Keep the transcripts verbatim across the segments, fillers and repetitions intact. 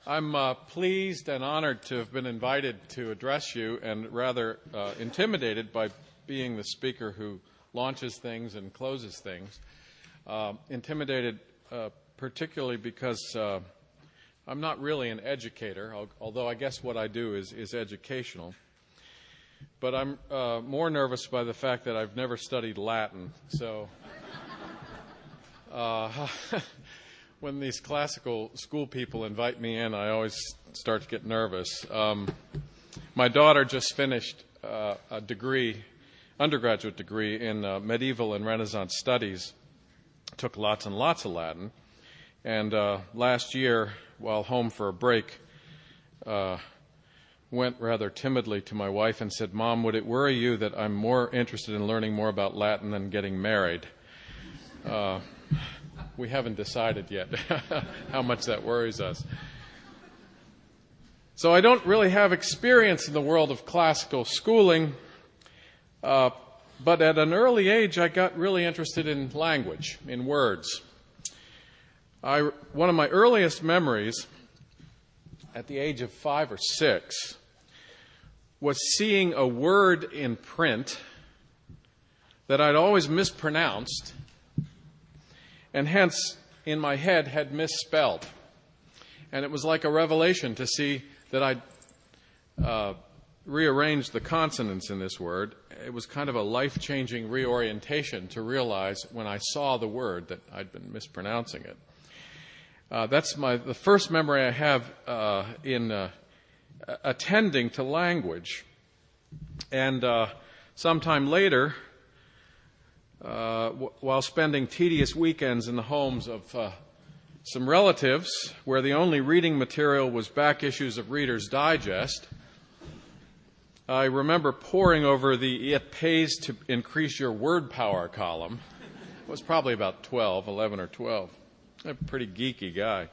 I'm uh, pleased and honored to have been invited to address you, and rather uh, intimidated by being the speaker who launches things and closes things. Uh, intimidated uh, particularly because uh, I'm not really an educator, although I guess what I do is, is educational. But I'm uh, more nervous by the fact that I've never studied Latin. So uh, when these classical school people invite me in, I always start to get nervous. Um, my daughter just finished uh, a degree, undergraduate degree in uh, medieval and Renaissance studies, took lots and lots of Latin, and uh, last year, while home for a break, uh, went rather timidly to my wife and said, "Mom, would it worry you that I'm more interested in learning more about Latin than getting married?" Uh, we haven't decided yet how much that worries us. So I don't really have experience in the world of classical schooling, uh, but at an early age I got really interested in language, in words. I, one of my earliest memories at the age of five or six was seeing a word in print that I'd always mispronounced and hence in my head had misspelled. And it was like a revelation to see that I'd uh, rearranged the consonants in this word. It was kind of a life-changing reorientation to realize when I saw the word that I'd been mispronouncing it. Uh, that's my the first memory I have uh, in uh, attending to language. And uh, sometime later, uh, w- while spending tedious weekends in the homes of uh, some relatives, where the only reading material was back issues of Reader's Digest, I remember poring over the "It Pays to Increase Your Word Power" column. It was probably about twelve, eleven or twelve. A pretty geeky guy.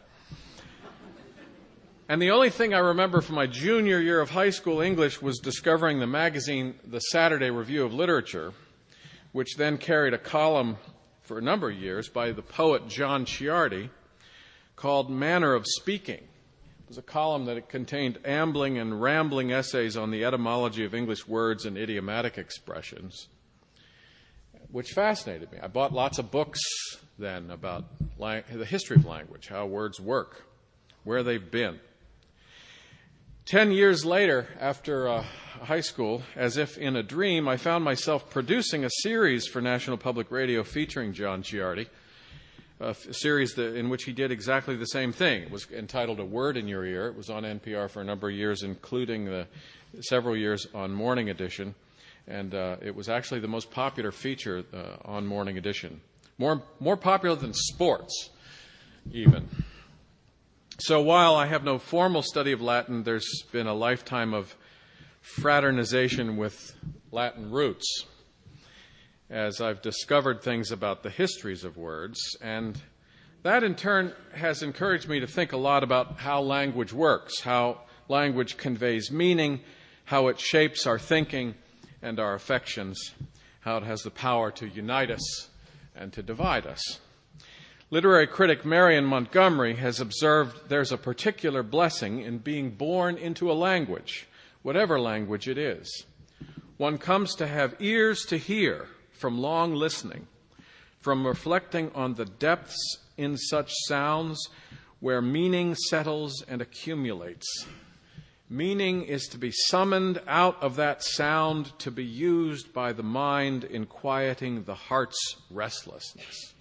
And the only thing I remember from my junior year of high school English was discovering the magazine, the Saturday Review of Literature, which then carried a column for a number of years by the poet John Ciardi called Manner of Speaking. It was a column that contained ambling and rambling essays on the etymology of English words and idiomatic expressions, which fascinated me. I bought lots of books then about lang- the history of language, how words work, where they've been. Ten years later, after uh, high school, as if in a dream, I found myself producing a series for National Public Radio featuring John Ciardi, a f- series that, in which he did exactly the same thing. It was entitled A Word in Your Ear. It was on N P R for a number of years, including the several years on Morning Edition. And uh, it was actually the most popular feature uh, on Morning Edition. More, more popular than sports, even. So while I have no formal study of Latin, there's been a lifetime of fraternization with Latin roots, as I've discovered things about the histories of words, and that in turn has encouraged me to think a lot about how language works, how language conveys meaning, how it shapes our thinking and our affections, how it has the power to unite us and to divide us. Literary critic Marion Montgomery has observed there's a particular blessing in being born into a language, whatever language it is. One comes to have ears to hear from long listening, from reflecting on the depths in such sounds where meaning settles and accumulates. Meaning is to be summoned out of that sound to be used by the mind in quieting the heart's restlessness.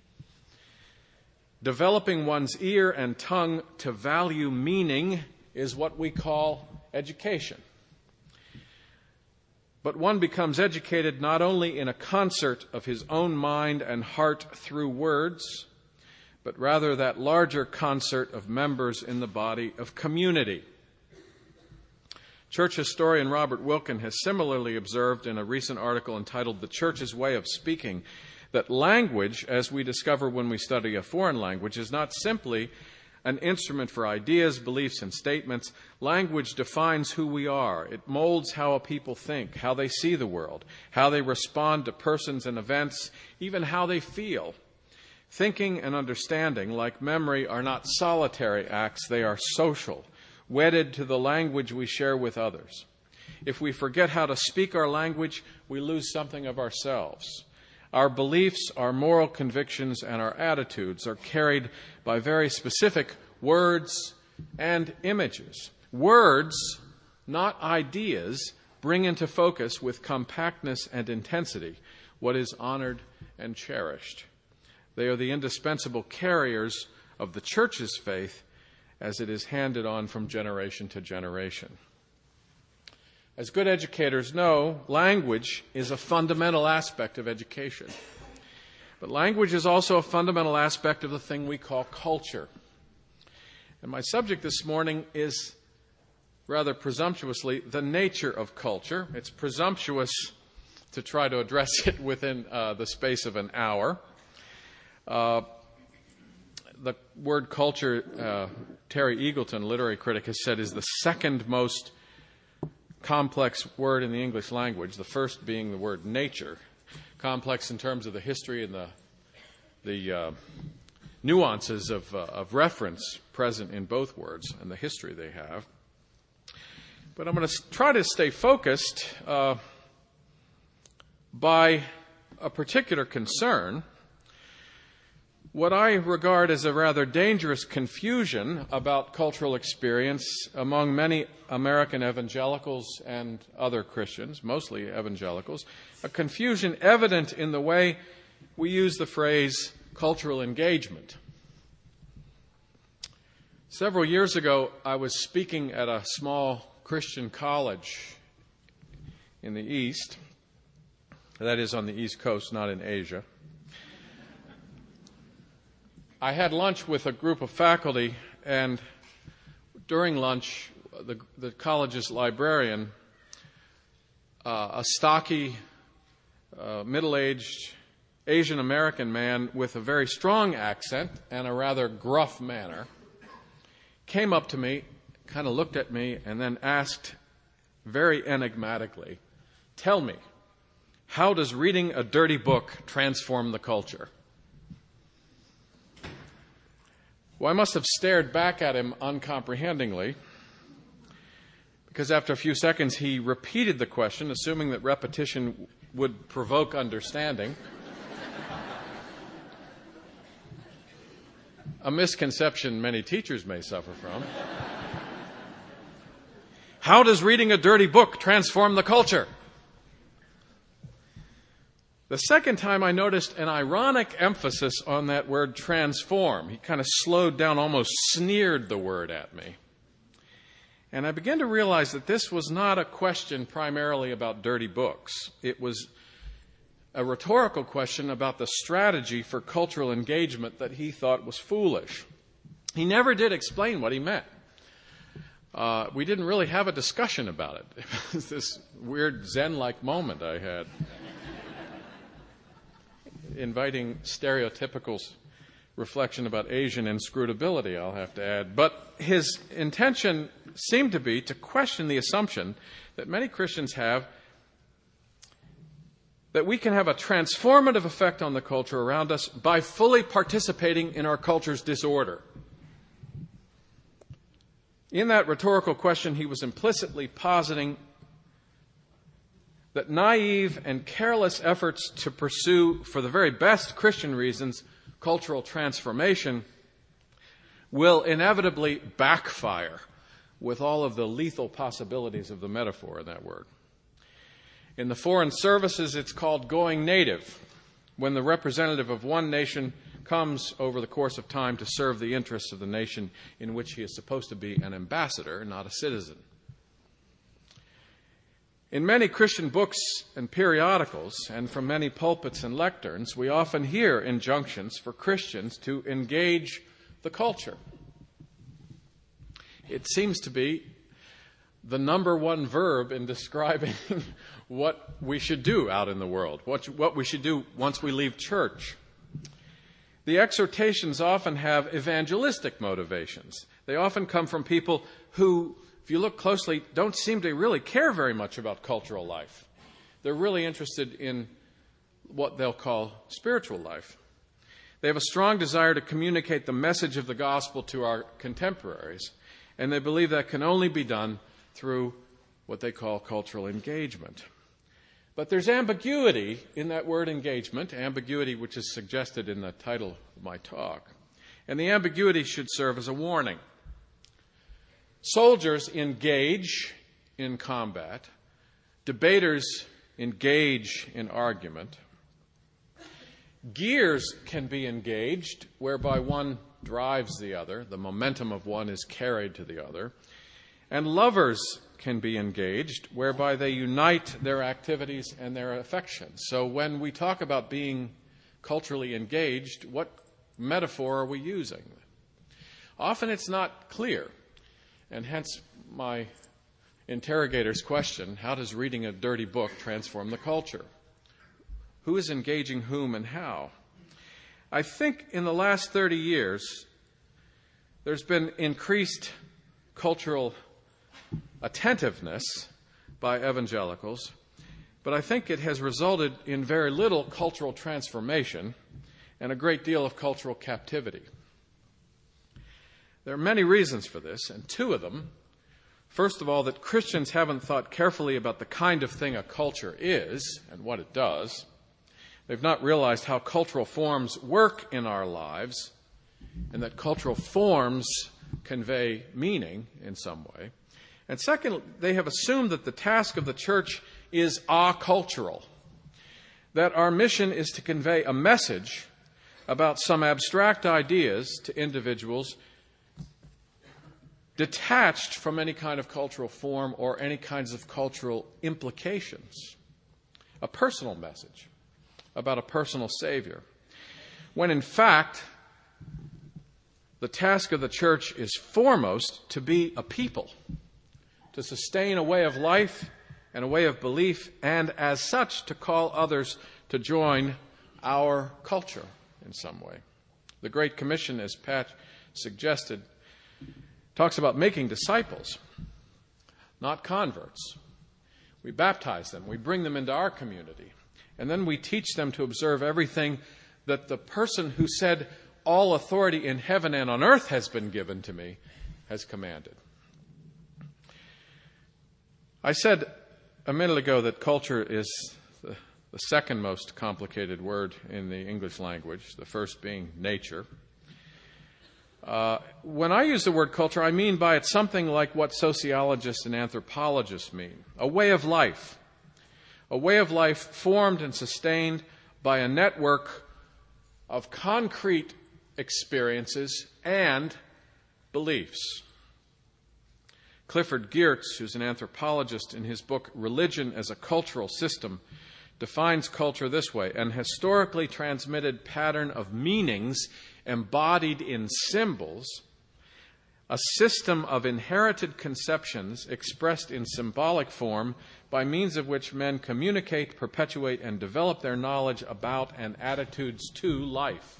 Developing one's ear and tongue to value meaning is what we call education. But one becomes educated not only in a concert of his own mind and heart through words, but rather that larger concert of members in the body of community. Church historian Robert Wilken has similarly observed in a recent article entitled "The Church's Way of Speaking" that language, as we discover when we study a foreign language, is not simply an instrument for ideas, beliefs, and statements. Language defines who we are. It molds how a people think, how they see the world, how they respond to persons and events, even how they feel. Thinking and understanding, like memory, are not solitary acts, they are social, wedded to the language we share with others. If we forget how to speak our language, we lose something of ourselves. Our beliefs, our moral convictions, and our attitudes are carried by very specific words and images. Words, not ideas, bring into focus with compactness and intensity what is honored and cherished. They are the indispensable carriers of the church's faith as it is handed on from generation to generation. As good educators know, language is a fundamental aspect of education. But language is also a fundamental aspect of the thing we call culture. And my subject this morning is, rather presumptuously, the nature of culture. It's presumptuous to try to address it within uh, the space of an hour. Uh, the word culture, uh, Terry Eagleton, literary critic, has said is the second most complex word in the English language, the first being the word nature. Complex in terms of the history and the, the uh, nuances of, uh, of reference present in both words and the history they have. But I'm going to try to stay focused uh, by a particular concern, what I regard as a rather dangerous confusion about cultural experience among many American evangelicals and other Christians, mostly evangelicals, a confusion evident in the way we use the phrase cultural engagement. Several years ago, I was speaking at a small Christian college in the East, that is on the East Coast, not in Asia. I had lunch with a group of faculty, and during lunch, the, the college's librarian, uh, a stocky, uh, middle-aged Asian American man with a very strong accent and a rather gruff manner, came up to me, kind of looked at me, and then asked very enigmatically, "Tell me, how does reading a dirty book transform the culture?" Well, I must have stared back at him uncomprehendingly, because after a few seconds he repeated the question, assuming that repetition would provoke understanding. A misconception many teachers may suffer from. How does reading a dirty book transform the culture? The second time I noticed an ironic emphasis on that word transform. He kind of slowed down, almost sneered the word at me. And I began to realize that this was not a question primarily about dirty books. It was a rhetorical question about the strategy for cultural engagement that he thought was foolish. He never did explain what he meant. Uh, we didn't really have a discussion about it. It was this weird Zen-like moment I had, inviting stereotypical reflection about Asian inscrutability, I'll have to add. But his intention seemed to be to question the assumption that many Christians have that we can have a transformative effect on the culture around us by fully participating in our culture's disorder. In that rhetorical question, he was implicitly positing that naive and careless efforts to pursue, for the very best Christian reasons, cultural transformation will inevitably backfire with all of the lethal possibilities of the metaphor in that word. In the foreign services, it's called going native, when the representative of one nation comes over the course of time to serve the interests of the nation in which he is supposed to be an ambassador, not a citizen. In many Christian books and periodicals, and from many pulpits and lecterns, we often hear injunctions for Christians to engage the culture. It seems to be the number one verb in describing what we should do out in the world, what, what we should do once we leave church. The exhortations often have evangelistic motivations. They often come from people who, if you look closely, don't seem to really care very much about cultural life. They're really interested in what they'll call spiritual life. They have a strong desire to communicate the message of the gospel to our contemporaries, and they believe that can only be done through what they call cultural engagement. But there's ambiguity in that word engagement, ambiguity which is suggested in the title of my talk. And the ambiguity should serve as a warning. Soldiers engage in combat. Debaters engage in argument. Gears can be engaged, whereby one drives the other. The momentum of one is carried to the other. And lovers can be engaged, whereby they unite their activities and their affections. So when we talk about being culturally engaged, what metaphor are we using? Often it's not clear, and hence my interrogator's question, how does reading a dirty book transform the culture? Who is engaging whom and how? I think in the last thirty years, there's been increased cultural attentiveness by evangelicals, but I think it has resulted in very little cultural transformation and a great deal of cultural captivity. There are many reasons for this, and two of them. First of all, that Christians haven't thought carefully about the kind of thing a culture is and what it does. They've not realized how cultural forms work in our lives and that cultural forms convey meaning in some way. And second, they have assumed that the task of the church is acultural, that our mission is to convey a message about some abstract ideas to individuals detached from any kind of cultural form or any kinds of cultural implications. A personal message about a personal Savior. When in fact, the task of the church is foremost to be a people, to sustain a way of life and a way of belief, and as such to call others to join our culture in some way. The Great Commission, as Pat suggested, talks about making disciples, not converts. We baptize them, we bring them into our community, and then we teach them to observe everything that the person who said, "All authority in heaven and on earth has been given to me," has commanded. I said a minute ago that culture is the, the second most complicated word in the English language, the first being nature. Uh, when I use the word culture, I mean by it something like what sociologists and anthropologists mean, a way of life, a way of life formed and sustained by a network of concrete experiences and beliefs. Clifford Geertz, who's an anthropologist, in his book Religion as a Cultural System, defines culture this way: an historically transmitted pattern of meanings embodied in symbols, a system of inherited conceptions expressed in symbolic form by means of which men communicate, perpetuate, and develop their knowledge about and attitudes to life.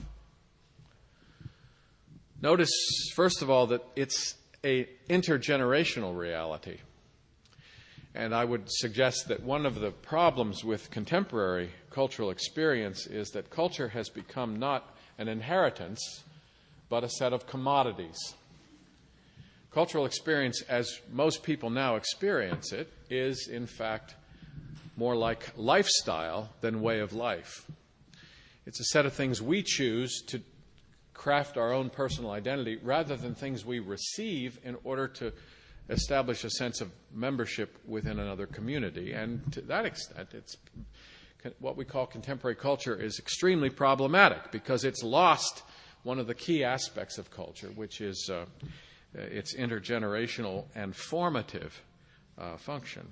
Notice, first of all, that it's an intergenerational reality. And I would suggest that one of the problems with contemporary cultural experience is that culture has become not an inheritance, but a set of commodities. Cultural experience, as most people now experience it, is in fact more like lifestyle than way of life. It's a set of things we choose to craft our own personal identity rather than things we receive in order to establish a sense of membership within another community. And to that extent, it's what we call contemporary culture is extremely problematic because it's lost one of the key aspects of culture, which is uh, its intergenerational and formative uh, function.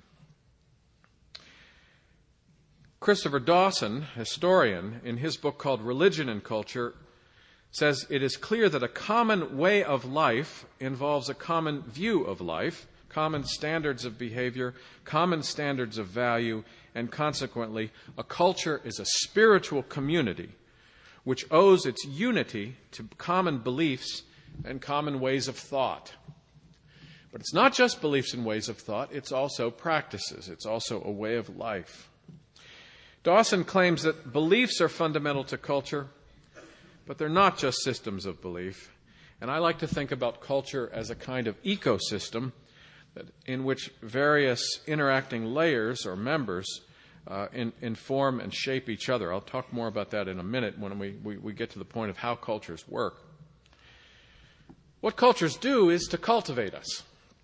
Christopher Dawson, historian, in his book called Religion and Culture, says it is clear that a common way of life involves a common view of life, common standards of behavior, common standards of value, and consequently, a culture is a spiritual community which owes its unity to common beliefs and common ways of thought. But it's not just beliefs and ways of thought, it's also practices. It's also a way of life. Dawson claims that beliefs are fundamental to culture, but they're not just systems of belief. And I like to think about culture as a kind of ecosystem that, in which various interacting layers or members uh, in, inform and shape each other. I'll talk more about that in a minute when we, we, we get to the point of how cultures work. What cultures do is to cultivate us.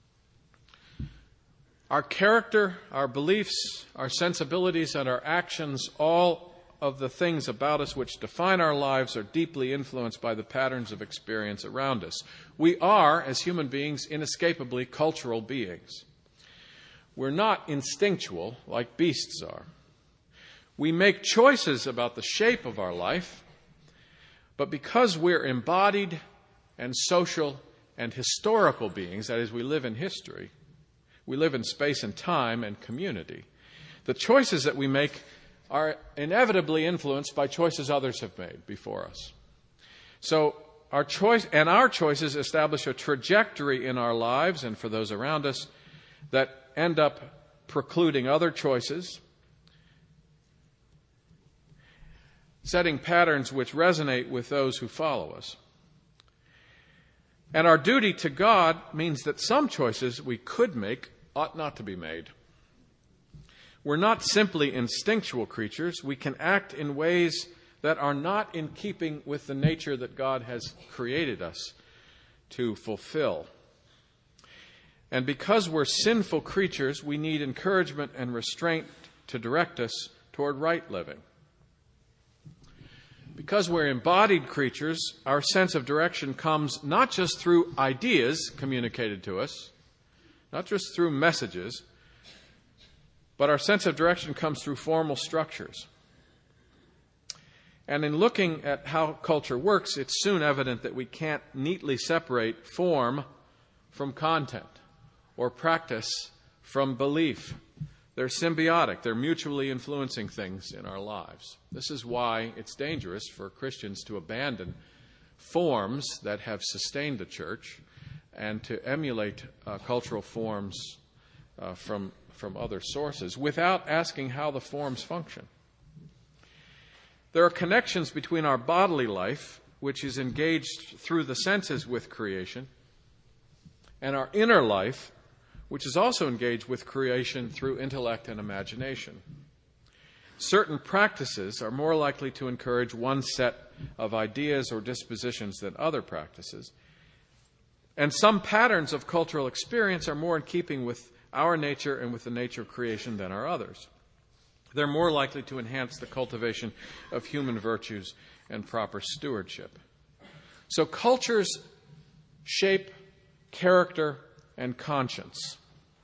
Our character, our beliefs, our sensibilities, and our actions, all of the things about us which define our lives, are deeply influenced by the patterns of experience around us. We are, as human beings, inescapably cultural beings. We're not instinctual like beasts are. We make choices about the shape of our life, but because we're embodied and social and historical beings, that is, we live in history, we live in space and time and community, the choices that we make are inevitably influenced by choices others have made before us. So our choice and our choices establish a trajectory in our lives and for those around us that end up precluding other choices, setting patterns which resonate with those who follow us. And our duty to God means that some choices we could make ought not to be made. We're not simply instinctual creatures. We can act in ways that are not in keeping with the nature that God has created us to fulfill. And because we're sinful creatures, we need encouragement and restraint to direct us toward right living. Because we're embodied creatures, our sense of direction comes not just through ideas communicated to us, not just through messages, but our sense of direction comes through formal structures. And in looking at how culture works, it's soon evident that we can't neatly separate form from content or practice from belief. They're symbiotic. They're mutually influencing things in our lives. This is why it's dangerous for Christians to abandon forms that have sustained the church and to emulate uh, cultural forms uh, from from other sources without asking how the forms function. There are connections between our bodily life, which is engaged through the senses with creation, and our inner life, which is also engaged with creation through intellect and imagination. Certain practices are more likely to encourage one set of ideas or dispositions than other practices, and some patterns of cultural experience are more in keeping with our nature and with the nature of creation than are others. They're more likely to enhance the cultivation of human virtues and proper stewardship. So cultures shape character and conscience.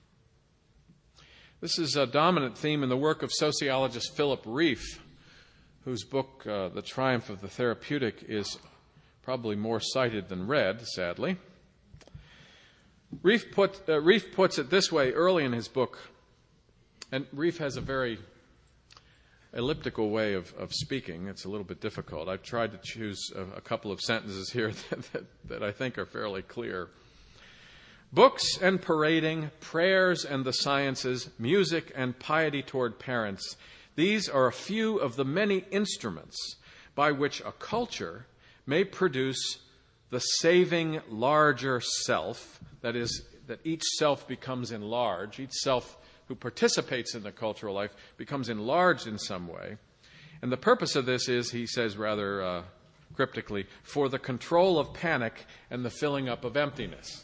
This is a dominant theme in the work of sociologist Philip Rieff, whose book, uh, The Triumph of the Therapeutic, is probably more cited than read, sadly. Rieff, put, uh, Rieff puts it this way early in his book, and Rieff has a very elliptical way of, of speaking. It's a little bit difficult. I've tried to choose a, a couple of sentences here that, that, that I think are fairly clear. Books and parading, prayers and the sciences, music and piety toward parents, these are a few of the many instruments by which a culture may produce the saving larger self, that is, that each self becomes enlarged, each self who participates in the cultural life becomes enlarged in some way. And the purpose of this is, he says rather uh, cryptically, for the control of panic and the filling up of emptiness.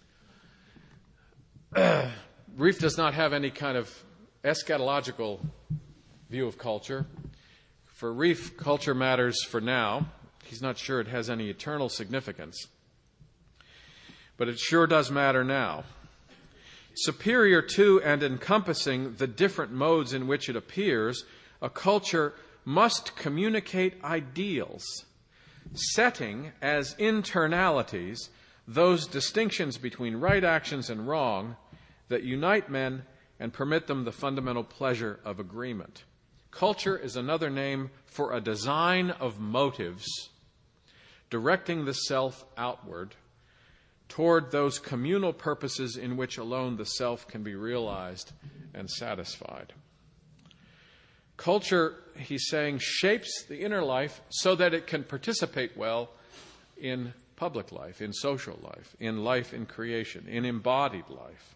Rieff does not have any kind of eschatological view of culture. For Rieff, culture matters for now. He's not sure it has any eternal significance. But it sure does matter now. Superior to and encompassing the different modes in which it appears, a culture must communicate ideals, setting as internalities those distinctions between right actions and wrong that unite men and permit them the fundamental pleasure of agreement. Culture is another name for a design of motives directing the self outward toward those communal purposes in which alone the self can be realized and satisfied. Culture, he's saying, shapes the inner life so that it can participate well in public life, in social life, in life in creation, in embodied life.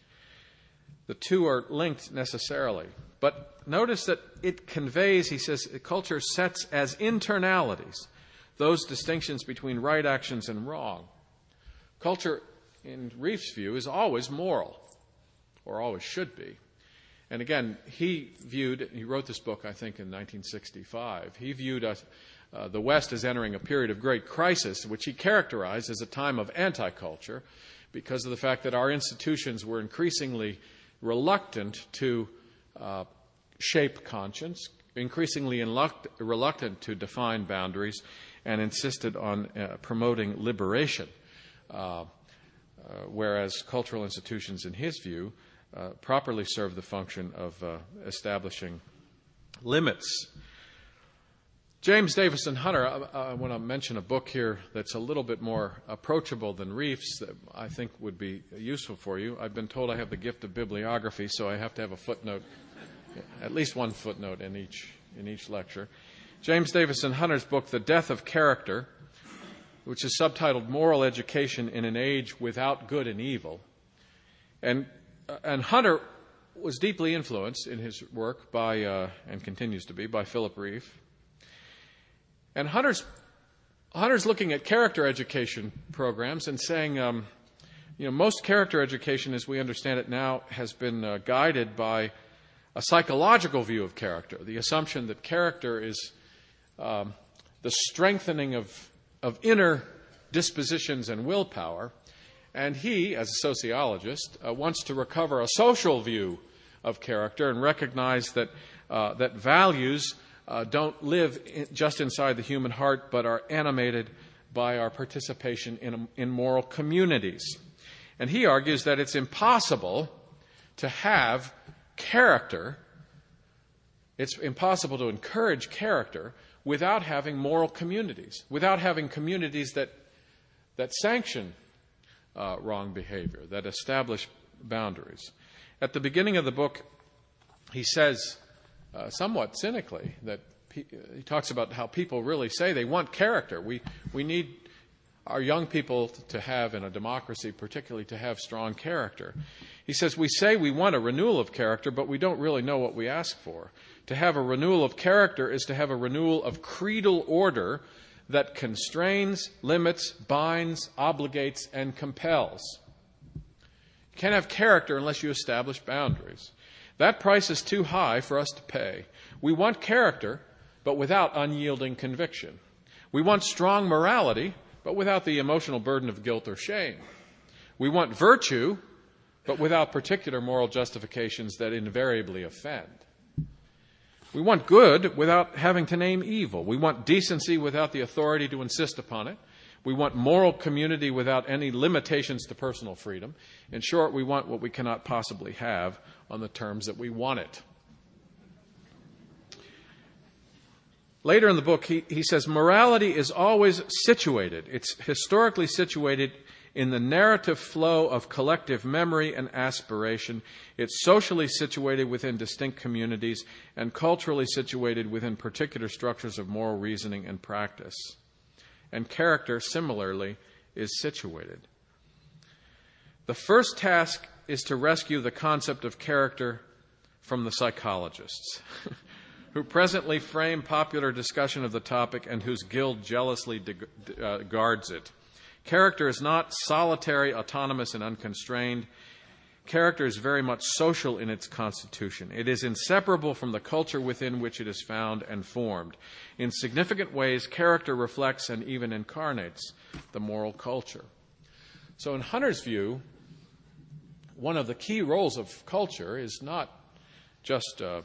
The two are linked necessarily. But notice that it conveys, he says, culture sets as internalities those distinctions between right actions and wrong. Culture, in Rief's view, is always moral, or always should be. And again, he viewed, he wrote this book, I think, in nineteen sixty-five. He viewed us, uh, the West as entering a period of great crisis, which he characterized as a time of anti-culture, because of the fact that our institutions were increasingly reluctant to uh, shape conscience, increasingly inluct- reluctant to define boundaries, and insisted on uh, promoting liberation. Uh, uh, whereas cultural institutions, in his view, uh, properly serve the function of uh, establishing limits. James Davison Hunter, I, I want to mention a book here that's a little bit more approachable than Rief's that I think would be useful for you. I've been told I have the gift of bibliography, so I have to have a footnote, at least one footnote in each in each lecture. James Davison Hunter's book, The Death of Character, which is subtitled Moral Education in an Age Without Good and Evil. And, uh, and Hunter was deeply influenced in his work by, uh, and continues to be, by Philip Rieff. And Hunter's, Hunter's looking at character education programs and saying, um, you know, most character education, as we understand it now, has been uh, guided by a psychological view of character, the assumption that character is um, the strengthening of, of inner dispositions and willpower. And he, as a sociologist, uh, wants to recover a social view of character and recognize that, uh, that values uh, don't live in, just inside the human heart, but are animated by our participation in, a, in moral communities. And he argues that it's impossible to have character, it's impossible to encourage character without having moral communities, without having communities that that sanction uh, wrong behavior, that establish boundaries. At the beginning of the book, he says, uh, somewhat cynically, that pe- he talks about how people really say they want character. We we need our young people to have, in a democracy particularly, to have strong character. He says, we say we want a renewal of character, but we don't really know what we ask for. To have a renewal of character is to have a renewal of creedal order that constrains, limits, binds, obligates, and compels. You can't have character unless you establish boundaries. That price is too high for us to pay. We want character, but without unyielding conviction. We want strong morality, but without the emotional burden of guilt or shame. We want virtue, but without particular moral justifications that invariably offend. We want good without having to name evil. We want decency without the authority to insist upon it. We want moral community without any limitations to personal freedom. In short, we want what we cannot possibly have on the terms that we want it. Later in the book, he, he says, morality is always situated. It's historically situated in the narrative flow of collective memory and aspiration. It's socially situated within distinct communities and culturally situated within particular structures of moral reasoning and practice. And character, similarly, is situated. The first task is to rescue the concept of character from the psychologists who presently frame popular discussion of the topic and whose guild jealously de- uh, guards it. Character is not solitary, autonomous, and unconstrained. Character is very much social in its constitution. It is inseparable from the culture within which it is found and formed. In significant ways, character reflects and even incarnates the moral culture. So in Hunter's view, one of the key roles of culture is not just uh,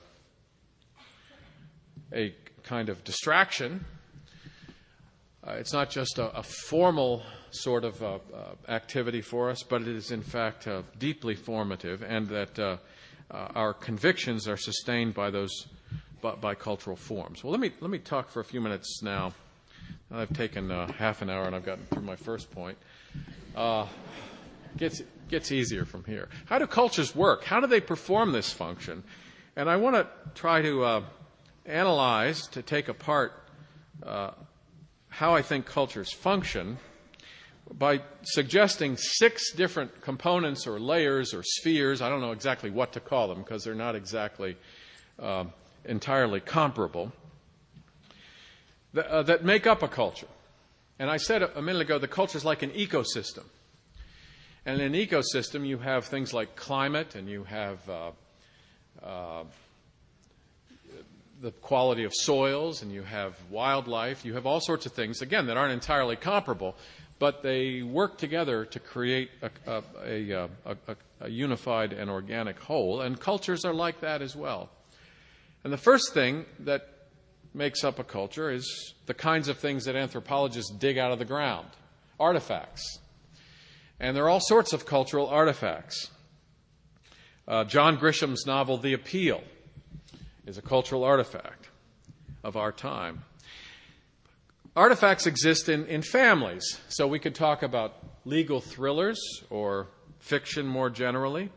a kind of distraction. Uh, it's not just a, a formal sort of uh, uh, activity for us, but it is in fact uh, deeply formative, and that uh, uh, our convictions are sustained by those by, by cultural forms. Well, let me let me talk for a few minutes now. I've taken uh, half an hour, and I've gotten through my first point. Uh, gets gets easier from here. How do cultures work? How do they perform this function? And I want to try to uh, analyze, to take apart uh, how I think cultures function by suggesting six different components or layers or spheres. I don't know exactly what to call them because they're not exactly uh, entirely comparable, that, uh, that make up a culture. And I said a minute ago, the culture is like an ecosystem. And in an ecosystem, you have things like climate, and you have uh, uh, the quality of soils, and you have wildlife. You have all sorts of things, again, that aren't entirely comparable, but they work together to create a, a, a, a, a unified and organic whole. And cultures are like that as well. And the first thing that makes up a culture is the kinds of things that anthropologists dig out of the ground, artifacts. And there are all sorts of cultural artifacts. Uh, John Grisham's novel, The Appeal, is a cultural artifact of our time. Artifacts exist in, in families. So we could talk about legal thrillers or fiction more generally.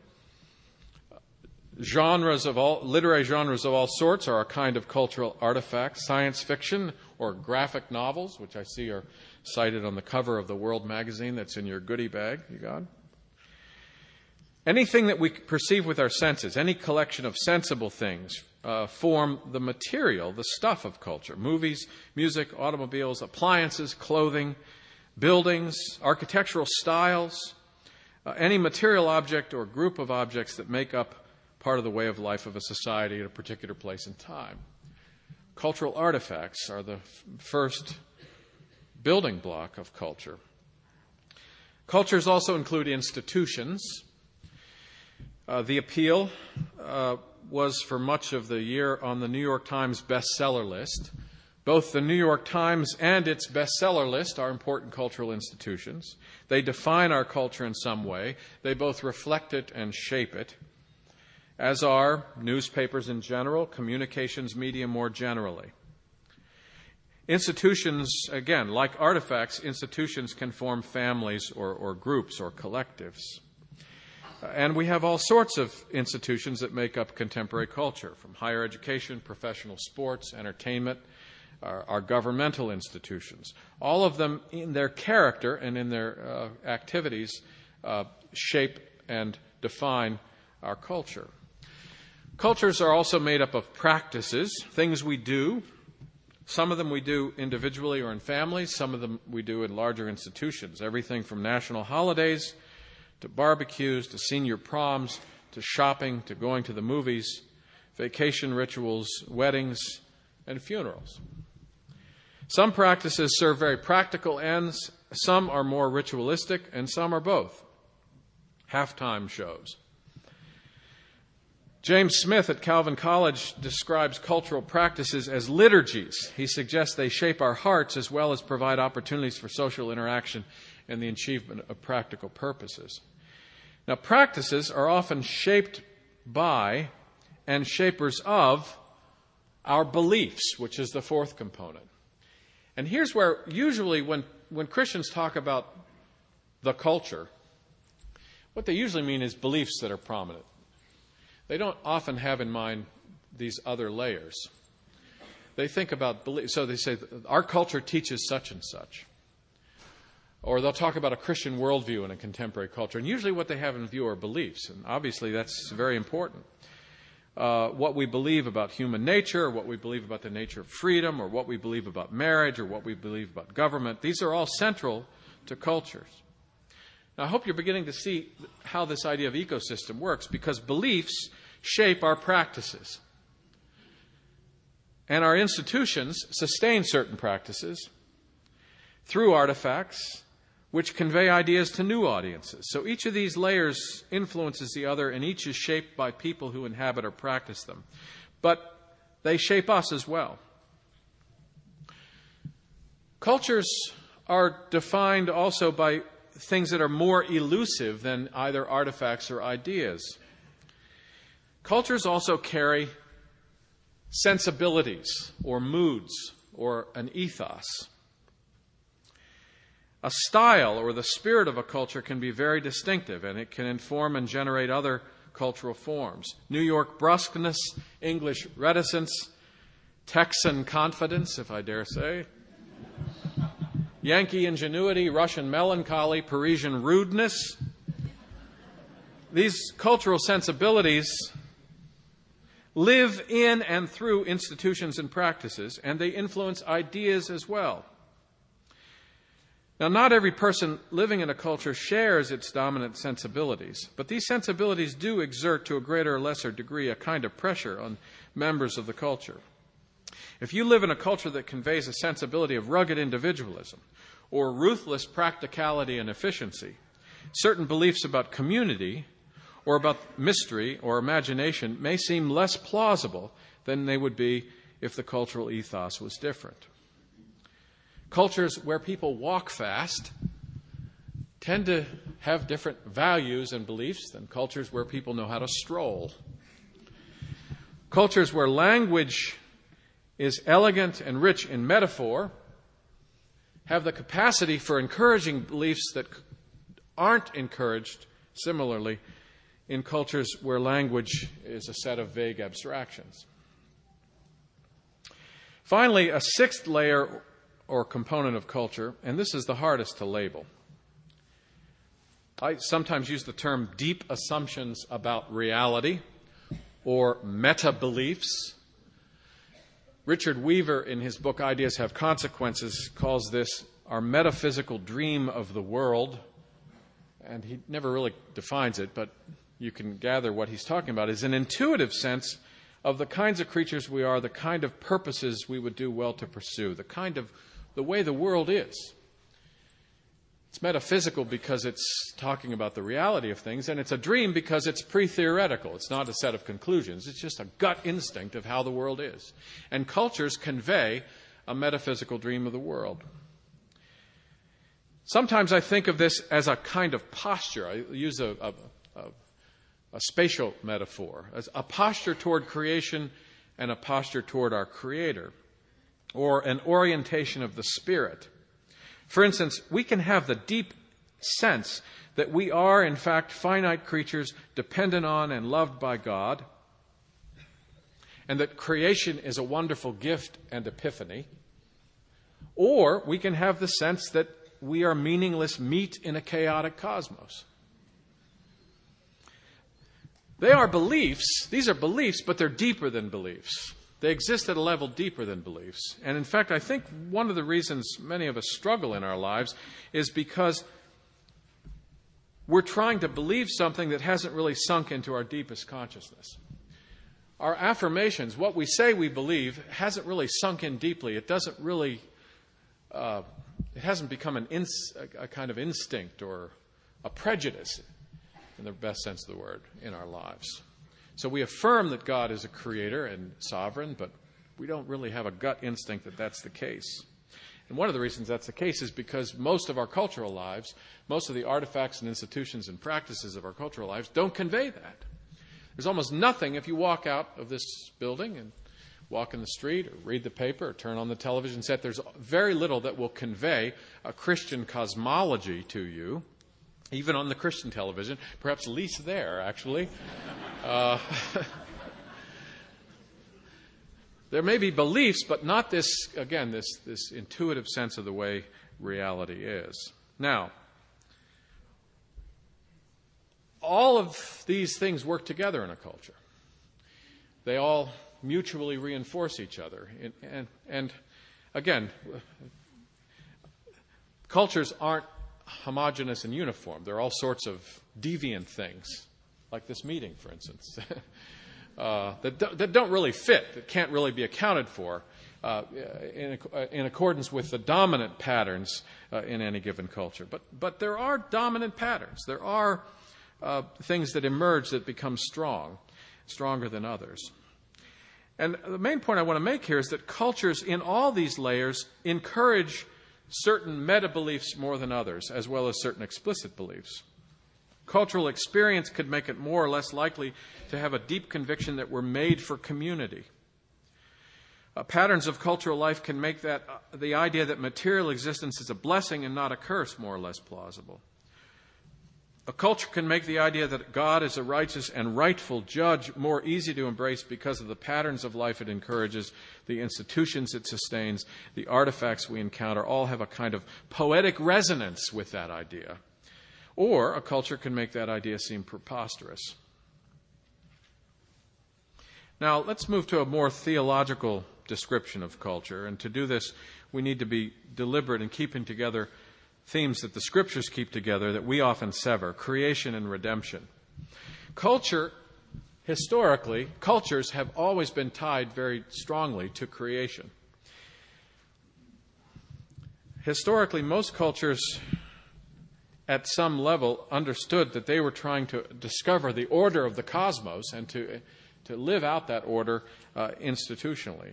Genres of all, literary genres of all sorts are a kind of cultural artifact. Science fiction or graphic novels, which I see are cited on the cover of the World magazine that's in your goodie bag you got. Anything that we perceive with our senses, any collection of sensible things, uh, form the material, the stuff of culture. Movies, music, automobiles, appliances, clothing, buildings, architectural styles, uh, any material object or group of objects that make up part of the way of life of a society at a particular place and time. Cultural artifacts are the f- first building block of culture. Cultures also include institutions. Uh, the Appeal uh, was for much of the year on the New York Times bestseller list. Both the New York Times and its bestseller list are important cultural institutions. They define our culture in some way. They both reflect it and shape it, as are newspapers in general, communications media more generally. Institutions, again, like artifacts, institutions can form families or, or groups or collectives. And we have all sorts of institutions that make up contemporary culture, from higher education, professional sports, entertainment, our, our governmental institutions. All of them, in their character and in their uh, activities, uh, shape and define our culture. Cultures are also made up of practices, things we do. Some of them we do individually or in families. Some of them we do in larger institutions. Everything from national holidays to barbecues to senior proms to shopping to going to the movies, vacation rituals, weddings, and funerals. Some practices serve very practical ends. Some are more ritualistic, and some are both. Halftime shows. James Smith at Calvin College describes cultural practices as liturgies. He suggests they shape our hearts as well as provide opportunities for social interaction and the achievement of practical purposes. Now, practices are often shaped by and shapers of our beliefs, which is the fourth component. And here's where usually when, when Christians talk about the culture, what they usually mean is beliefs that are prominent. They don't often have in mind these other layers. They think about belief. So they say, our culture teaches such and such. Or they'll talk about a Christian worldview in a contemporary culture. And usually what they have in view are beliefs. And obviously that's very important. Uh, what we believe about human nature, or what we believe about the nature of freedom, or what we believe about marriage, or what we believe about government, these are all central to cultures. Now, I hope you're beginning to see how this idea of ecosystem works, because beliefs shape our practices. And our institutions sustain certain practices through artifacts which convey ideas to new audiences. So each of these layers influences the other, and each is shaped by people who inhabit or practice them. But they shape us as well. Cultures are defined also by things that are more elusive than either artifacts or ideas. Cultures also carry sensibilities or moods or an ethos. A style or the spirit of a culture can be very distinctive, and it can inform and generate other cultural forms. New York brusqueness, English reticence, Texan confidence, if I dare say, Yankee ingenuity, Russian melancholy, Parisian rudeness. These cultural sensibilities live in and through institutions and practices, and they influence ideas as well. Now, not every person living in a culture shares its dominant sensibilities, but these sensibilities do exert to a greater or lesser degree a kind of pressure on members of the culture. If you live in a culture that conveys a sensibility of rugged individualism or ruthless practicality and efficiency, certain beliefs about community or about mystery or imagination may seem less plausible than they would be if the cultural ethos was different. Cultures where people walk fast tend to have different values and beliefs than cultures where people know how to stroll. Cultures where language is elegant and rich in metaphor have the capacity for encouraging beliefs that aren't encouraged similarly in cultures where language is a set of vague abstractions. Finally, a sixth layer or component of culture, and this is the hardest to label. I sometimes use the term deep assumptions about reality or meta-beliefs. Richard Weaver, in his book Ideas Have Consequences, calls this our metaphysical dream of the world, and he never really defines it, but you can gather what he's talking about is an intuitive sense of the kinds of creatures we are, the kind of purposes we would do well to pursue, the kind of the way the world is. It's metaphysical because it's talking about the reality of things, and it's a dream because it's pre-theoretical. It's not a set of conclusions. It's just a gut instinct of how the world is. And cultures convey a metaphysical dream of the world. Sometimes I think of this as a kind of posture. I use a, a, a, a spatial metaphor, as a posture toward creation and a posture toward our Creator, or an orientation of the spirit. For instance, we can have the deep sense that we are, in fact, finite creatures dependent on and loved by God, and that creation is a wonderful gift and epiphany. Or we can have the sense that we are meaningless meat in a chaotic cosmos. They are beliefs. These are beliefs, but they're deeper than beliefs. They exist at a level deeper than beliefs. And in fact, I think one of the reasons many of us struggle in our lives is because we're trying to believe something that hasn't really sunk into our deepest consciousness. Our affirmations, what we say we believe, hasn't really sunk in deeply. It doesn't really, uh, it hasn't become an ins- a, a kind of instinct or a prejudice, in the best sense of the word, in our lives. So we affirm that God is a creator and sovereign, but we don't really have a gut instinct that that's the case. And one of the reasons that's the case is because most of our cultural lives, most of the artifacts and institutions and practices of our cultural lives don't convey that. There's almost nothing if you walk out of this building and walk in the street or read the paper or turn on the television set. There's very little that will convey a Christian cosmology to you, even on the Christian television, perhaps least there, actually. Uh, there may be beliefs, but not this, again, this, this intuitive sense of the way reality is. Now, all of these things work together in a culture. They all mutually reinforce each other. And, and, and again, cultures aren't homogeneous and uniform. There are all sorts of deviant things, like this meeting, for instance, uh, that, do, that don't really fit, that can't really be accounted for uh, in, in accordance with the dominant patterns uh, in any given culture. But, but there are dominant patterns. There are uh, things that emerge that become strong, stronger than others. And the main point I want to make here is that cultures in all these layers encourage certain meta-beliefs more than others, as well as certain explicit beliefs. Cultural experience could make it more or less likely to have a deep conviction that we're made for community. Uh, patterns of cultural life can make that uh, the idea that material existence is a blessing and not a curse more or less plausible. A culture can make the idea that God is a righteous and rightful judge more easy to embrace because of the patterns of life it encourages, the institutions it sustains, the artifacts we encounter all have a kind of poetic resonance with that idea. Or a culture can make that idea seem preposterous. Now, let's move to a more theological description of culture. And to do this, we need to be deliberate in keeping together themes that the Scriptures keep together that we often sever: creation and redemption. Culture, historically, cultures have always been tied very strongly to creation. Historically, most cultures at some level understood that they were trying to discover the order of the cosmos and to, to live out that order uh, institutionally.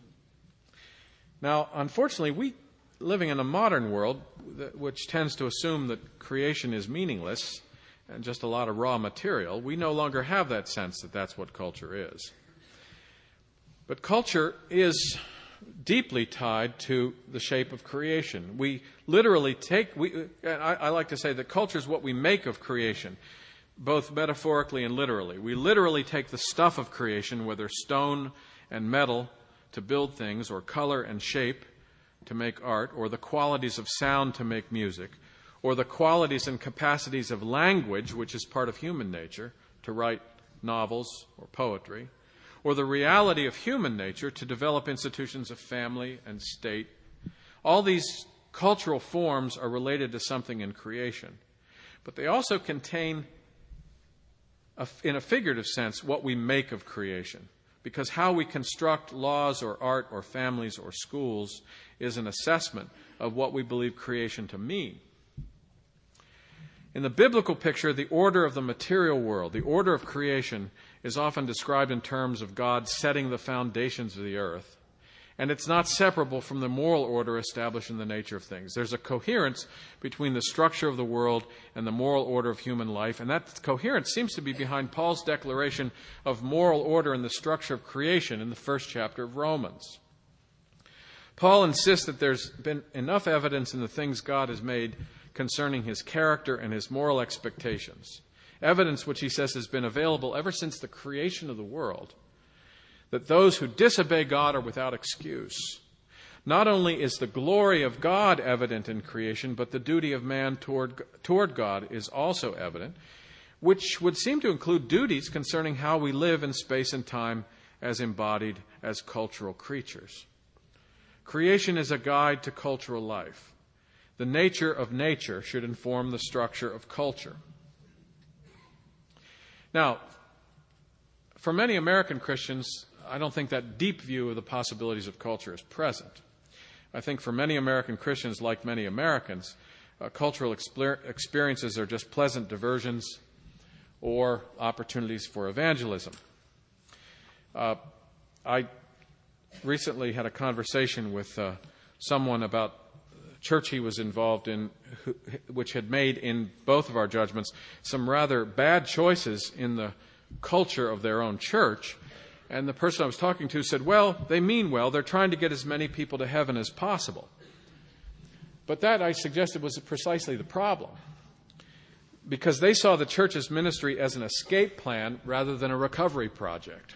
Now, unfortunately, we living in a modern world that, which tends to assume that creation is meaningless and just a lot of raw material, we no longer have that sense that that's what culture is. But culture is deeply tied to the shape of creation. We literally take, we, I, I like to say that culture is what we make of creation, both metaphorically and literally. We literally take the stuff of creation, whether stone and metal, to build things, or color and shape to make art, or the qualities of sound to make music, or the qualities and capacities of language, which is part of human nature, to write novels or poetry, or the reality of human nature to develop institutions of family and state. All these cultural forms are related to something in creation, but they also contain, a, in a figurative sense, what we make of creation, because how we construct laws or art or families or schools is an assessment of what we believe creation to mean. In the biblical picture, the order of the material world, the order of creation, is often described in terms of God setting the foundations of the earth. And it's not separable from the moral order established in the nature of things. There's a coherence between the structure of the world and the moral order of human life, and that coherence seems to be behind Paul's declaration of moral order in the structure of creation in the first chapter of Romans. Paul insists that there's been enough evidence in the things God has made concerning his character and his moral expectations, evidence which he says has been available ever since the creation of the world, that those who disobey God are without excuse. Not only is the glory of God evident in creation, but the duty of man toward, toward God is also evident, which would seem to include duties concerning how we live in space and time as embodied as cultural creatures. Creation is a guide to cultural life. The nature of nature should inform the structure of culture. Now, for many American Christians, I don't think that deep view of the possibilities of culture is present. I think for many American Christians, like many Americans, uh, cultural exper- experiences are just pleasant diversions or opportunities for evangelism. Uh, I recently had a conversation with uh, someone about a church he was involved in, who, which had made, in both of our judgments, some rather bad choices in the culture of their own church. And the person I was talking to said, well, they mean well. They're trying to get as many people to heaven as possible. But that, I suggested, was precisely the problem, because they saw the church's ministry as an escape plan rather than a recovery project.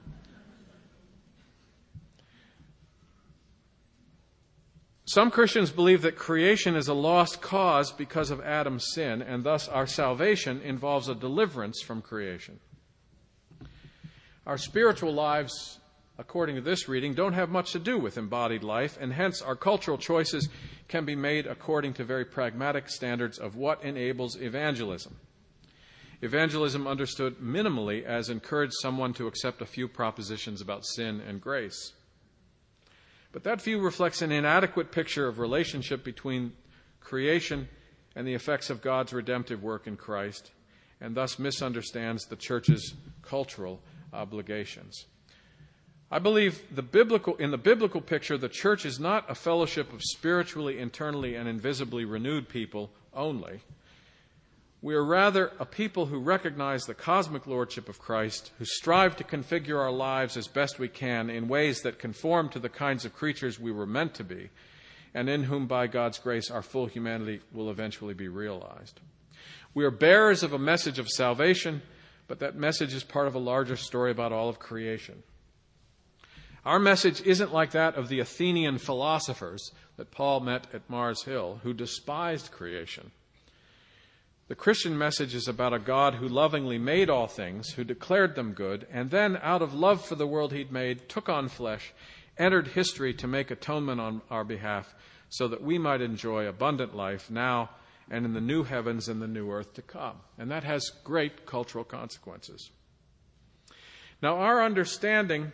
Some Christians believe that creation is a lost cause because of Adam's sin, and thus our salvation involves a deliverance from creation. Our spiritual lives, according to this reading, don't have much to do with embodied life, and hence our cultural choices can be made according to very pragmatic standards of what enables evangelism. Evangelism understood minimally as encourage someone to accept a few propositions about sin and grace. But that view reflects an inadequate picture of relationship between creation and the effects of God's redemptive work in Christ, and thus misunderstands the church's cultural obligations. I believe the biblical, in the biblical picture, the church is not a fellowship of spiritually, internally, and invisibly renewed people only. We are rather a people who recognize the cosmic lordship of Christ, who strive to configure our lives as best we can in ways that conform to the kinds of creatures we were meant to be, and in whom, by God's grace, our full humanity will eventually be realized. We are bearers of a message of salvation, but that message is part of a larger story about all of creation. Our message isn't like that of the Athenian philosophers that Paul met at Mars Hill, who despised creation. The Christian message is about a God who lovingly made all things, who declared them good, and then, out of love for the world he'd made, took on flesh, entered history to make atonement on our behalf, so that we might enjoy abundant life now and in the new heavens and the new earth to come. And that has great cultural consequences. Now, our understanding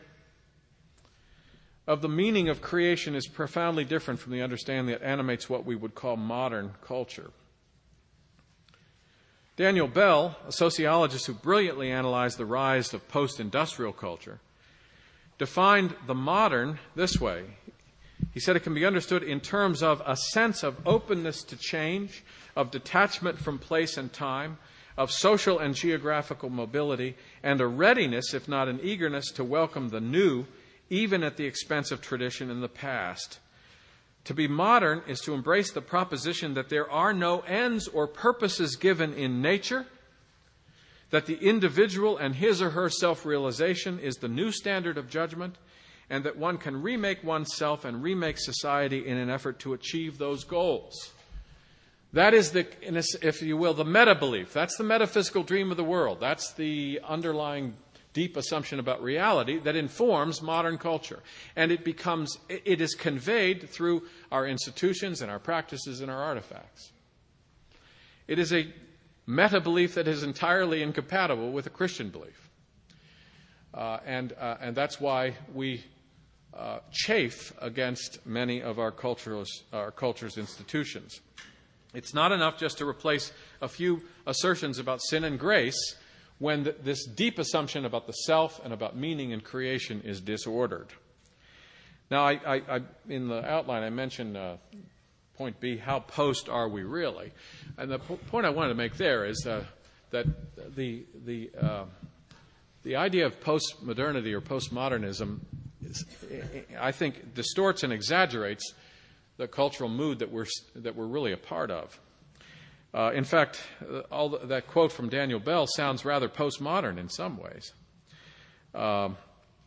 of the meaning of creation is profoundly different from the understanding that animates what we would call modern culture. Daniel Bell, a sociologist who brilliantly analyzed the rise of post-industrial culture, defined the modern this way. He said it can be understood in terms of a sense of openness to change, of detachment from place and time, of social and geographical mobility, and a readiness, if not an eagerness, to welcome the new, even at the expense of tradition in the past. To be modern is to embrace the proposition that there are no ends or purposes given in nature, that the individual and his or her self-realization is the new standard of judgment, and that one can remake oneself and remake society in an effort to achieve those goals. That is, the, if you will, the meta-belief. That's the metaphysical dream of the world. That's the underlying deep assumption about reality that informs modern culture. And it becomes, it is conveyed through our institutions and our practices and our artifacts. It is a meta-belief that is entirely incompatible with a Christian belief. Uh, and, uh, and that's why we uh, chafe against many of our, our culture's institutions. It's not enough just to replace a few assertions about sin and grace when the, this deep assumption about the self and about meaning and creation is disordered. Now, I, I, I, in the outline, I mentioned uh, point B, how post are we really? And the po- point I wanted to make there is uh, that the, the, uh, the idea of postmodernity or postmodernism, is, I think, distorts and exaggerates the cultural mood that we're, that we're really a part of. Uh, in fact, uh, all the, that quote from Daniel Bell sounds rather postmodern in some ways. Um,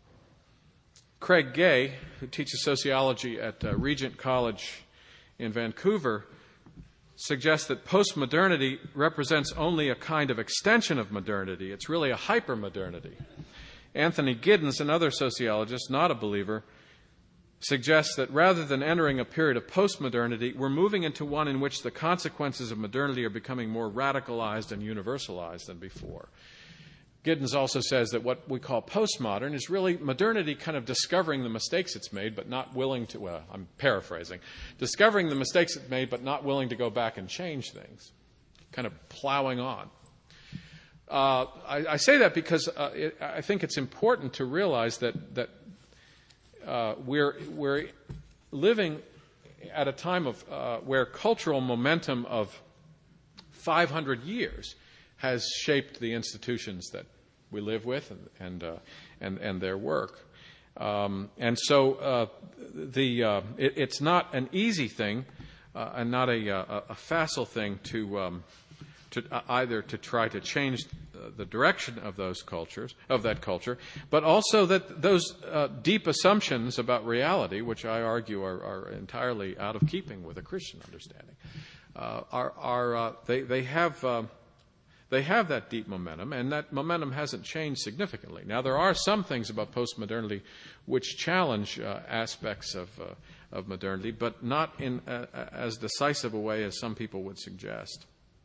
Craig Gay, who teaches sociology at uh, Regent College in Vancouver, suggests that postmodernity represents only a kind of extension of modernity. It's really a hypermodernity. Anthony Giddens, another sociologist, not a believer, suggests that rather than entering a period of postmodernity, we're moving into one in which the consequences of modernity are becoming more radicalized and universalized than before. Giddens also says that what we call postmodern is really modernity kind of discovering the mistakes it's made, but not willing to, well, I'm paraphrasing, discovering the mistakes it's made, but not willing to go back and change things, kind of plowing on. Uh, I, I say that because uh, it, I think it's important to realize that, that uh, we're, we're living at a time of uh, where cultural momentum of five hundred years has shaped the institutions that we live with and and uh, and, and their work. Um, and so uh, the uh, it, it's not an easy thing uh, and not a, a, a facile thing to um, to uh, either to try to change the direction of those cultures, of that culture, but also that those uh, deep assumptions about reality, which I argue are, are entirely out of keeping with a Christian understanding, uh, are, are uh, they they have. Uh, They have that deep momentum, and that momentum hasn't changed significantly. Now, there are some things about postmodernity which challenge uh, aspects of, uh, of modernity, but not in uh, as decisive a way as some people would suggest.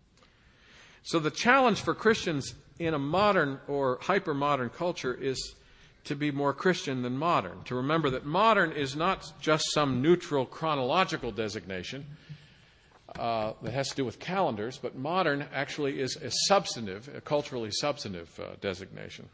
So the challenge for Christians in a modern or hyper-modern culture is to be more Christian than modern, to remember that modern is not just some neutral chronological designation, Uh, that has to do with calendars, but modern actually is a substantive, a culturally substantive uh, designation.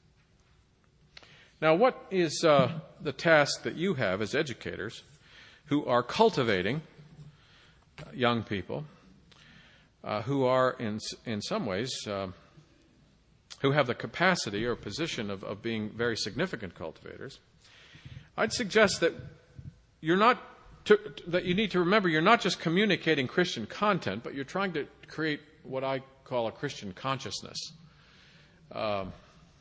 Now, what is uh, the task that you have as educators who are cultivating young people, uh, who are in in some ways, uh, who have the capacity or position of, of being very significant cultivators? I'd suggest that you're not To, that you need to remember you're not just communicating Christian content, but you're trying to create what I call a Christian consciousness. Um,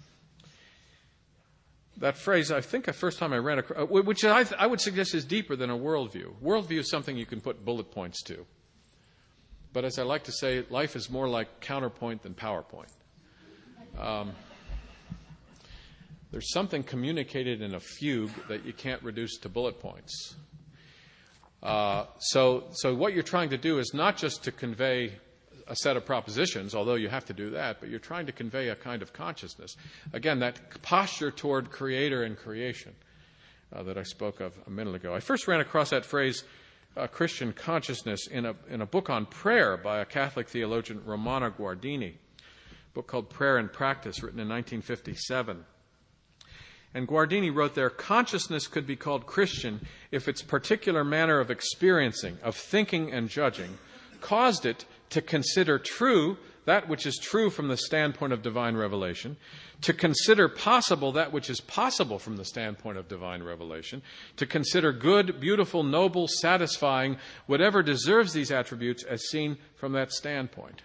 that phrase, I think the first time I ran across, which I, I would suggest is deeper than a worldview. Worldview is something you can put bullet points to. But as I like to say, life is more like counterpoint than PowerPoint. Um, there's something communicated in a fugue that you can't reduce to bullet points. Uh, so, so what you're trying to do is not just to convey a set of propositions, although you have to do that, but you're trying to convey a kind of consciousness. Again, that posture toward creator and creation uh, that I spoke of a minute ago. I first ran across that phrase, uh, Christian consciousness, in a, in a book on prayer by a Catholic theologian, Romano Guardini, a book called Prayer and Practice, written in nineteen fifty-seven. And Guardini wrote there, consciousness could be called Christian if its particular manner of experiencing, of thinking and judging, caused it to consider true that which is true from the standpoint of divine revelation, to consider possible that which is possible from the standpoint of divine revelation, to consider good, beautiful, noble, satisfying, whatever deserves these attributes as seen from that standpoint.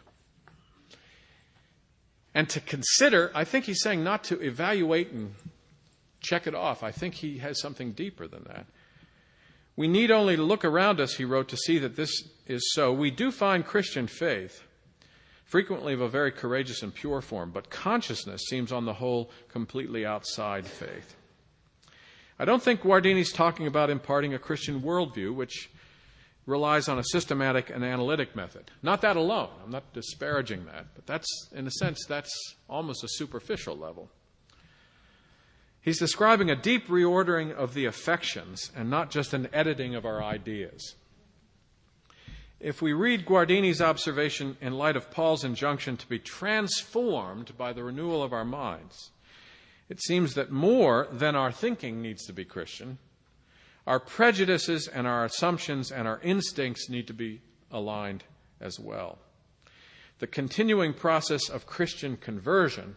And to consider, I think he's saying not to evaluate and check it off. I think he has something deeper than that. We need only to look around us, he wrote, to see that this is so. We do find Christian faith, frequently of a very courageous and pure form, but consciousness seems on the whole completely outside faith. I don't think Guardini's talking about imparting a Christian worldview, which relies on a systematic and analytic method. Not that alone. I'm not disparaging that, but that's, in a sense, that's almost a superficial level. He's describing a deep reordering of the affections and not just an editing of our ideas. If we read Guardini's observation in light of Paul's injunction to be transformed by the renewal of our minds, it seems that more than our thinking needs to be Christian, our prejudices and our assumptions and our instincts need to be aligned as well. The continuing process of Christian conversion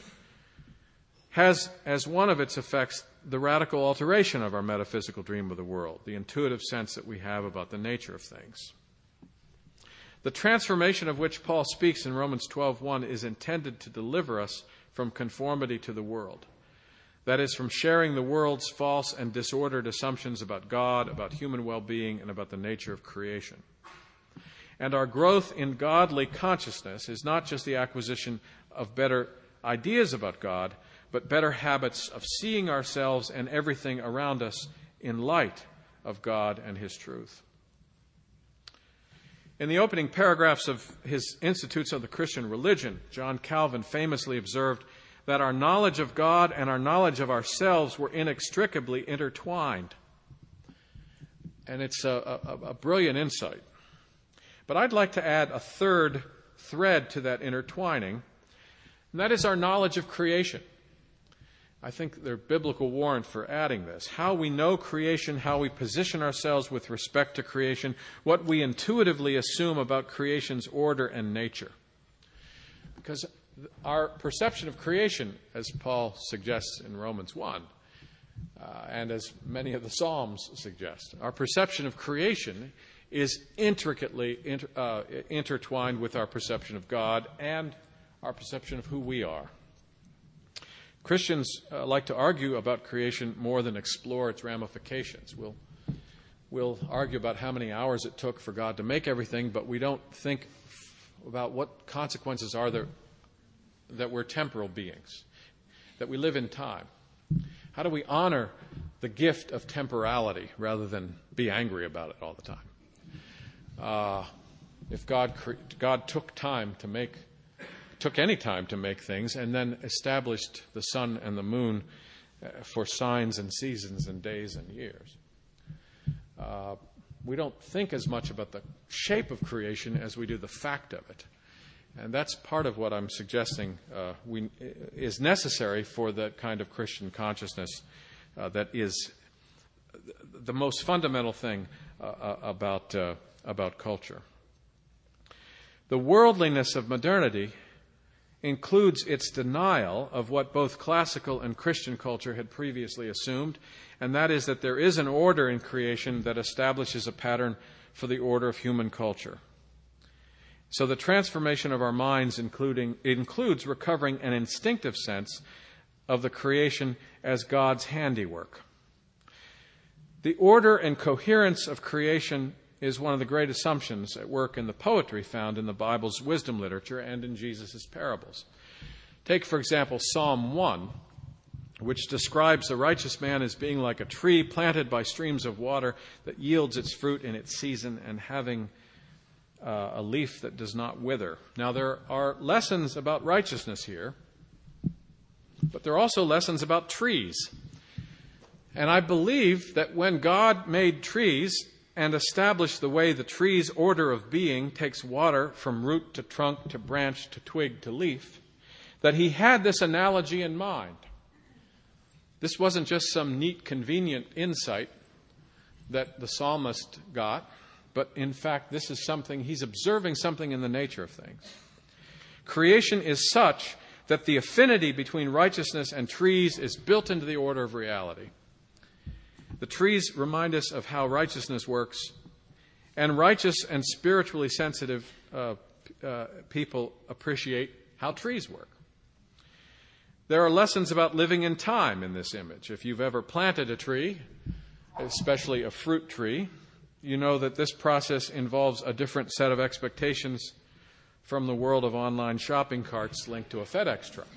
has as one of its effects the radical alteration of our metaphysical dream of the world, the intuitive sense that we have about the nature of things. The transformation of which Paul speaks in Romans twelve one is intended to deliver us from conformity to the world. That is, from sharing the world's false and disordered assumptions about God, about human well-being, and about the nature of creation. And our growth in godly consciousness is not just the acquisition of better ideas about God, but better habits of seeing ourselves and everything around us in light of God and His truth. In the opening paragraphs of his Institutes of the Christian Religion, John Calvin famously observed that our knowledge of God and our knowledge of ourselves were inextricably intertwined. And it's a, a, a brilliant insight. But I'd like to add a third thread to that intertwining, and that is our knowledge of creation. I think there's biblical warrant for adding this. How we know creation, how we position ourselves with respect to creation, what we intuitively assume about creation's order and nature. Because our perception of creation, as Paul suggests in Romans one, uh, and as many of the Psalms suggest, our perception of creation is intricately inter, uh, intertwined with our perception of God and our perception of who we are. Christians uh, like to argue about creation more than explore its ramifications. We'll, we'll argue about how many hours it took for God to make everything, but we don't think about what consequences are there that we're temporal beings, that we live in time. How do we honor the gift of temporality rather than be angry about it all the time? Uh, if God cre- God took time to make took any time to make things and then established the sun and the moon uh, for signs and seasons and days and years. Uh, we don't think as much about the shape of creation as we do the fact of it. And that's part of what I'm suggesting uh, we, is necessary for the kind of Christian consciousness uh, that is the most fundamental thing uh, about, uh, about culture. The worldliness of modernity includes its denial of what both classical and Christian culture had previously assumed, and that is that there is an order in creation that establishes a pattern for the order of human culture. So the transformation of our minds including, includes recovering an instinctive sense of the creation as God's handiwork. The order and coherence of creation is one of the great assumptions at work in the poetry found in the Bible's wisdom literature and in Jesus' parables. Take, for example, Psalm one, which describes the righteous man as being like a tree planted by streams of water that yields its fruit in its season and having uh, a leaf that does not wither. Now, there are lessons about righteousness here, but there are also lessons about trees. And I believe that when God made trees and established the way the tree's order of being takes water from root to trunk to branch to twig to leaf, that he had this analogy in mind. This wasn't just some neat, convenient insight that the psalmist got, but in fact, this is something, he's observing something in the nature of things. Creation is such that the affinity between righteousness and trees is built into the order of reality. The trees remind us of how righteousness works, and righteous and spiritually sensitive uh, uh, people appreciate how trees work. There are lessons about living in time in this image. If you've ever planted a tree, especially a fruit tree, you know that this process involves a different set of expectations from the world of online shopping carts linked to a FedEx truck.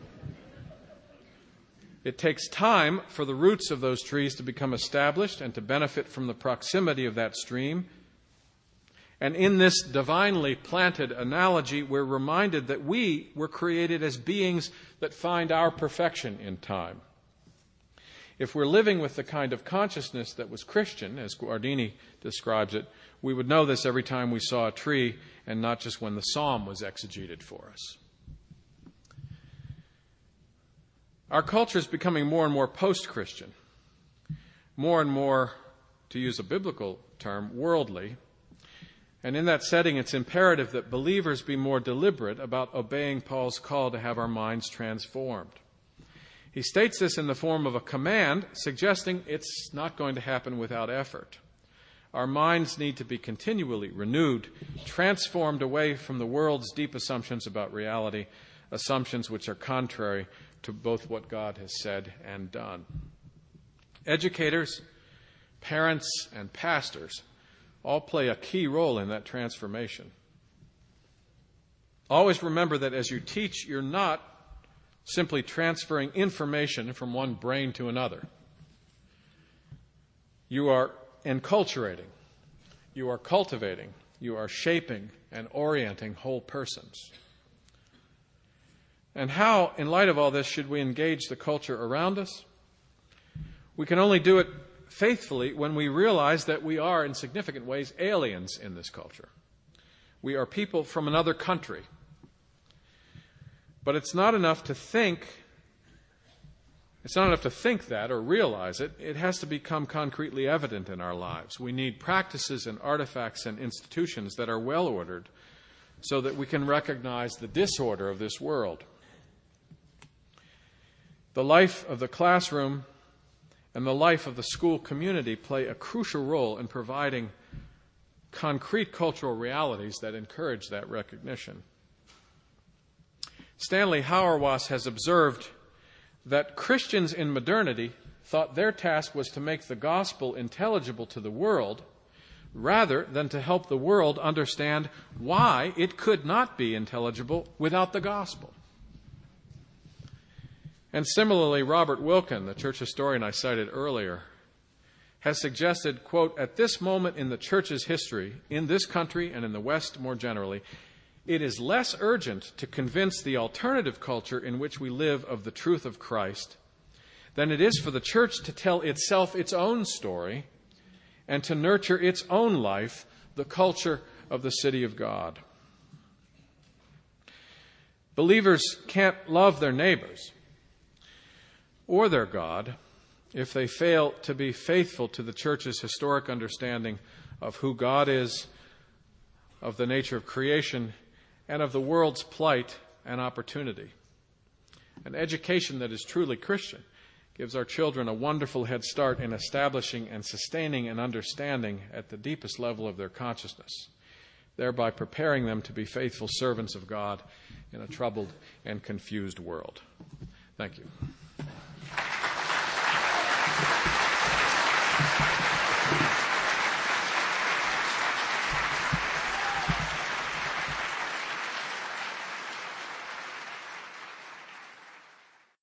It takes time for the roots of those trees to become established and to benefit from the proximity of that stream. And in this divinely planted analogy, we're reminded that we were created as beings that find our perfection in time. If we're living with the kind of consciousness that was Christian, as Guardini describes it, we would know this every time we saw a tree and not just when the psalm was exegeted for us. Our culture is becoming more and more post-Christian, more and more, to use a biblical term, worldly. And in that setting, it's imperative that believers be more deliberate about obeying Paul's call to have our minds transformed. He states this in the form of a command, suggesting it's not going to happen without effort. Our minds need to be continually renewed, transformed away from the world's deep assumptions about reality, assumptions which are contrary to both what God has said and done. Educators, parents, and pastors all play a key role in that transformation. Always remember that as you teach, you're not simply transferring information from one brain to another. You are enculturating, you are cultivating, you are shaping and orienting whole persons. And how, in light of all this, should we engage the culture around us? We can only do it faithfully when we realize that we are, in significant ways, aliens in this culture. We are people from another country. But it's not enough to think, it's not enough to think that or realize it. It has to become concretely evident in our lives. We need practices and artifacts and institutions that are well ordered so that we can recognize the disorder of this world. The life of the classroom and the life of the school community play a crucial role in providing concrete cultural realities that encourage that recognition. Stanley Hauerwas has observed that Christians in modernity thought their task was to make the gospel intelligible to the world rather than to help the world understand why it could not be intelligible without the gospel. And similarly, Robert Wilken, the church historian I cited earlier, has suggested, quote, at this moment in the church's history, in this country and in the West more generally, it is less urgent to convince the alternative culture in which we live of the truth of Christ than it is for the church to tell itself its own story and to nurture its own life, the culture of the city of God. Believers can't love their neighbors or their God if they fail to be faithful to the church's historic understanding of who God is, of the nature of creation, and of the world's plight and opportunity. An education that is truly Christian gives our children a wonderful head start in establishing and sustaining an understanding at the deepest level of their consciousness thereby preparing them to be faithful servants of God in a troubled and confused world. Thank you.